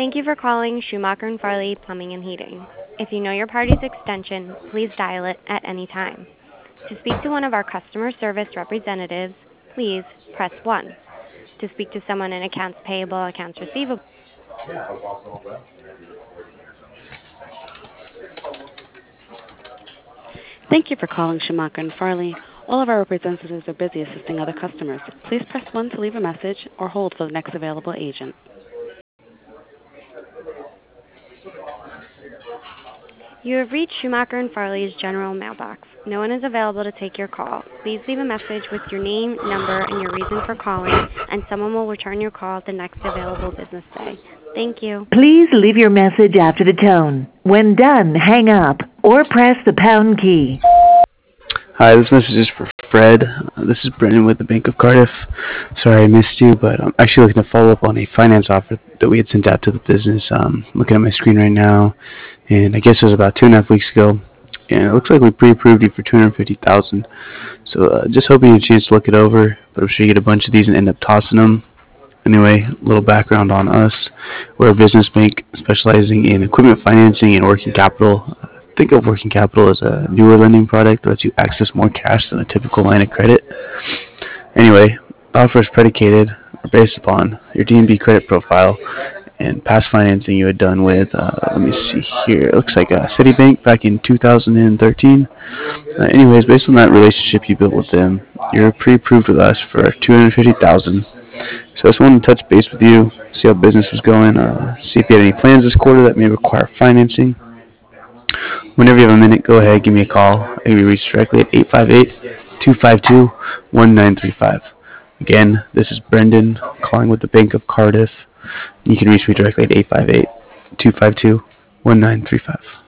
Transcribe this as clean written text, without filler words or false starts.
Thank you for calling Schumacher and Farley Plumbing and Heating. If you know your party's extension, please dial it at any time. To speak to one of our customer service representatives, please press 1. To speak to someone in accounts payable, accounts receivable. Thank you for calling Schumacher and Farley. All of our representatives are busy assisting other customers. Please press 1 to leave a message or hold for the next available agent. You have reached Schumacher and Farley's general mailbox. No one is available to take your call. Please leave a message with your name, number, and your reason for calling, and someone will return your call at the next available business day. Thank you. Please leave your message after the tone. When done, hang up or press the pound key. Hi, this message is for Fred. This is Brendan with the Bank of Cardiff. Sorry I missed you, but I'm actually looking to follow up on a finance offer that we had sent out to the business. Looking at my screen right now, and I guess it was about 2.5 weeks ago. And it looks like we pre-approved you for $250,000. So just hoping you had a chance to look it over, but I'm sure you get a bunch of these and end up tossing them. Anyway, a little background on us. We're a business bank specializing in equipment financing and working capital. Think of working capital as a newer lending product that lets you access more cash than a typical line of credit. Anyway, the offer is predicated or based upon your D&B credit profile and past financing you had done with, let me see here, it looks like Citibank back in 2013. Anyways, based on that relationship you built with them, you're pre-approved with us for $250,000. So I just wanted to touch base with you, see how business was going, see if you had any plans this quarter that may require financing. Whenever you have a minute, go ahead, give me a call. I can be reached directly at 858-252-1935. Again, this is Brendan calling with the Bank of Cardiff. You can reach me directly at 858-252-1935.